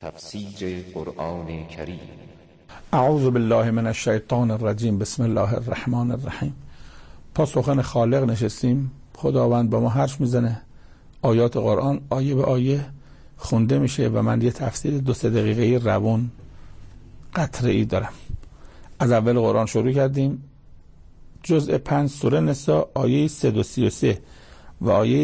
تفسیر قرآن کریم. اعوذ بالله من الشیطان الرجیم. بسم الله الرحمن الرحیم. پاسخن خالق نشستیم. خداوند با ما حرف میزنه. آیات قرآن آیه به آیه خونده میشه و من یه تفسیر 2-3 دقیقه‌ای روان قطره‌ای دارم. از اول قرآن شروع کردیم. جزء 5 سوره نساء آیه 333 و آیه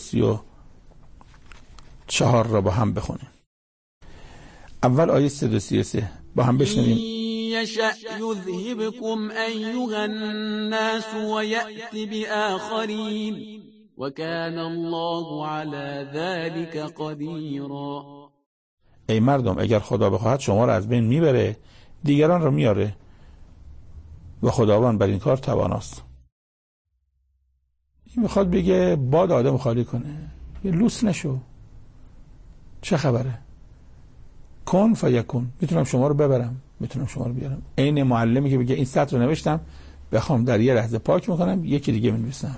334 را با هم بخونیم. اول آیه 333 با هم بشنویم. یشأ یذهبکم ایها الناس و یأتی بآخرین و کان الله علی ذلک قدیرا. ای مردم، اگر خدا بخواهد شما را از بین میبره، دیگران را میاره و خداوند بر این کار تواناست. این میخواد بگه باد آدم خالی کنه، یه لوس نشو، چه خبره؟ کن فیکون. میتونم شما رو ببرم، میتونم شما رو بیارم. عین معلمی که بگه این سطر رو نوشتم، بخوام در یه لحظه پاک میکنم، یکی دیگه می‌نویسم.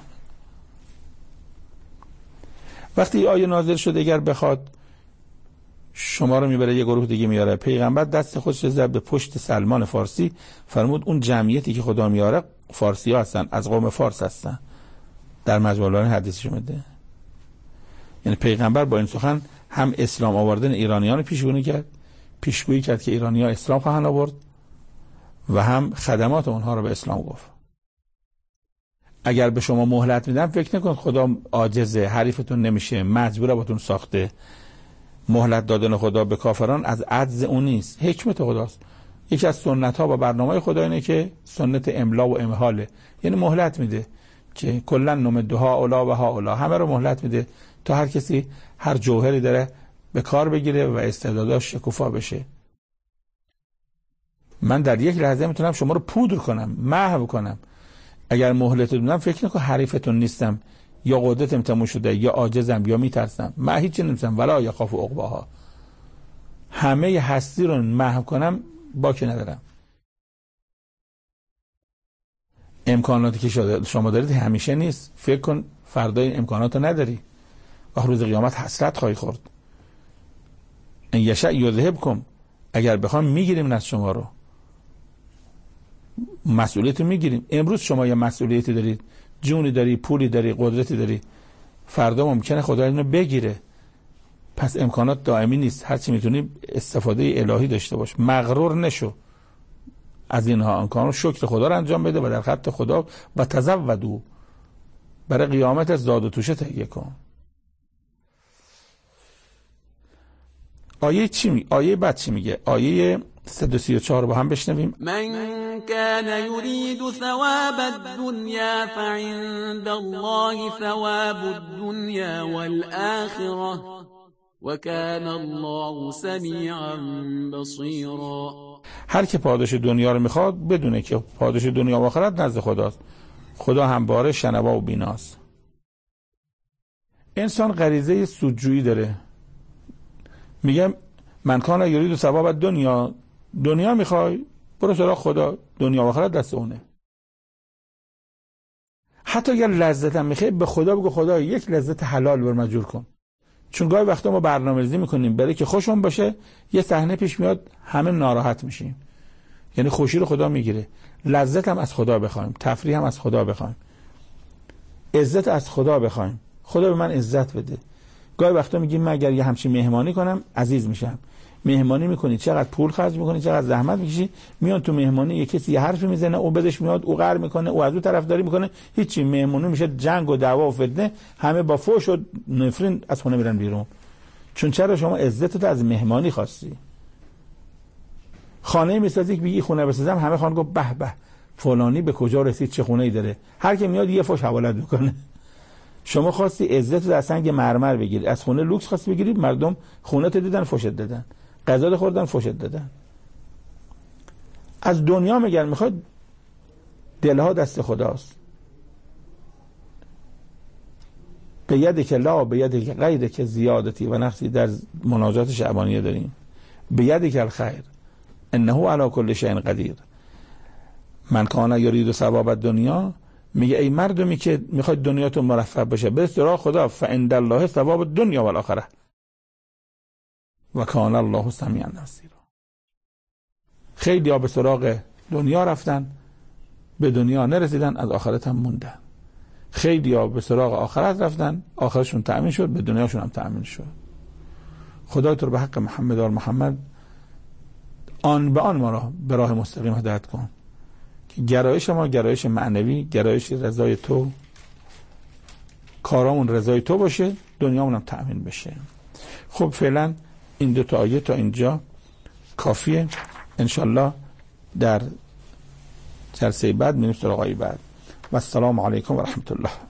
وقتی آیه نازل شده اگر بخواد شما رو میبره یه گروه دیگه میاره، پیغمبر دست خودش رو زد به پشت سلمان فارسی، فرمود اون جمعیتی که خدا میاره فارسی ها هستن، از قوم فارس هستن. در مجموعه حدیثش میده. یعنی پیغمبر با این سخن هم اسلام آوردن ایرانیان پیشگویی کرد که ایرانی‌ها اسلام خواهند آورد و هم خدمات اونها رو به اسلام گفت. اگر به شما مهلت میدن فکر نکنید خدا عاجزه، حریفتون نمیشه، مجبوره باتون ساخته. مهلت دادن خدا به کافران از عجز اون نیست، حکمت خداست. یکی از سنت ها و برنامه خدا اینه که سنت املا و امهاله، یعنی مهلت میده که کلا نمدها اولا و ها اولا، همه رو مهلت میده تا هر کسی هر جوهری داره به کار بگیره و استعداداش شکوفا بشه. من در یک لحظه میتونم شما رو پودر کنم، محو کنم. اگر مهلت بدم فکر نکن حریفتون نیستم، یا قدرتم تموم شده، یا عاجزم، یا میترسم. من هیچ نمی‌تونم، ولا یخاف عقباها. همه هستی رو محو کنم باکی ندارم. امکاناتی که شما دارید همیشه نیست. فکر کن فردا این امکانات رو نداری و روز قیامت حسرت خواهی خورد. ان یشأ یذهبکم، اگر بخوام میگیریم از شما رو، مسئولیت رو میگیریم. امروز شما یه مسئولیتی دارید، جونی داری، پولی داری، قدرتی داری، فردا ممکنه خدا اینو بگیره. پس امکانات دائمی نیست، هرچی میتونی استفاده الهی داشته باش، مغرور نشو از اینها. امکانات شکر خدا رو انجام بده و در خط خدا و تزودو، برای قیامت زاد و توشه تهیه کن. آیه بعد چی میگه؟ آیه 334 با هم بشنویم. من کان یرید ثواب الدنیا فعند الله ثواب الدنیا والآخرة و کان الله سمیعا بصیرا. هر که پاداش دنیا رو میخواد بدونه که پاداش دنیا و آخرت نزد خداست. خدا همواره شنوا و بیناست. انسان غریزه سودجویی داره. میگم من کان یرید ثواب الدنیا، دنیا میخوای برو سراغ خدا، دنیا و آخرت دست اونه. حتی اگر لذتم میخوای به خدا بگو خدا یک لذت حلال بر مجور کن. چون گاهی وقتا ما برنامه‌ریزی میکنیم برای که خوشمون باشه، یه صحنه پیش میاد همه ناراحت میشیم. یعنی خوشی رو خدا میگیره. لذت هم از خدا بخوایم، تفریح هم از خدا بخوایم، عزت از خدا بخوایم. خدا به من عزت بده. گاهی وقتا میگیم من اگر یه همچین مهمانی کنم عزیز میشم. مهمانی میکنی، چقدر پول خرج میکنی، چقدر زحمت میکشی، میان تو مهمانی یه کسی یه حرفی میزنه، او بدش میاد، او قهر میکنه، او از او طرفداری میکنه، هیچی. مهمونی میشه جنگ و دعوا و فتنه، همه با فحش و نفرین از خونه میرن بیرون. چون چرا شما عزتت از مهمانی خواستی. خانه میسازی که بگی خونه بسازم، همه خانه گفت به به فلانی به کجا رسید، چه خونه ای داره، هر کی میاد یه فحش حوالت میکنه. شما خواستی عزت از سنگ مرمر بگیری، از خونه لوکس خواستی بگیری، مردم خونه تو دیدن فحشت دادن، غذا خوردن فحشت دادن. از دنیا میخواد، دلها دست خداست. به ید که لا به ید که غیر که زیادتی و نقصی در مناجات شعبانیه داریم. به ید که الخیر انه علی کل شیء قدیر. من کان یرید ثواب الدنیا، میگه ای مردمی که میخواید دنیاتون مرفه بشه، به سراغ خدا. فعند الله ثواب الدنیا والآخرة و کان الله سمیعا بصیرا. خیلی ها به سراغ دنیا رفتن، به دنیا نرسیدن، از آخرت هم موندن. خیلی ها به سراغ آخرت رفتن، آخرتشون تأمین شد، به دنیاشون هم تأمین شد. خدای تو رو به حق محمد و محمد آن به آن ما را به راه مستقیم هدایت کن که گرایش ما گرایش معنوی، گرایش رضای تو، کارامون رضای تو باشه، دنیامون هم تأمین بشه. خب فعلا این 2 آیه تا اینجا کافیه. انشالله در جلسه بعد میریم سراغ آیه بعد. و السلام علیکم و رحمت الله.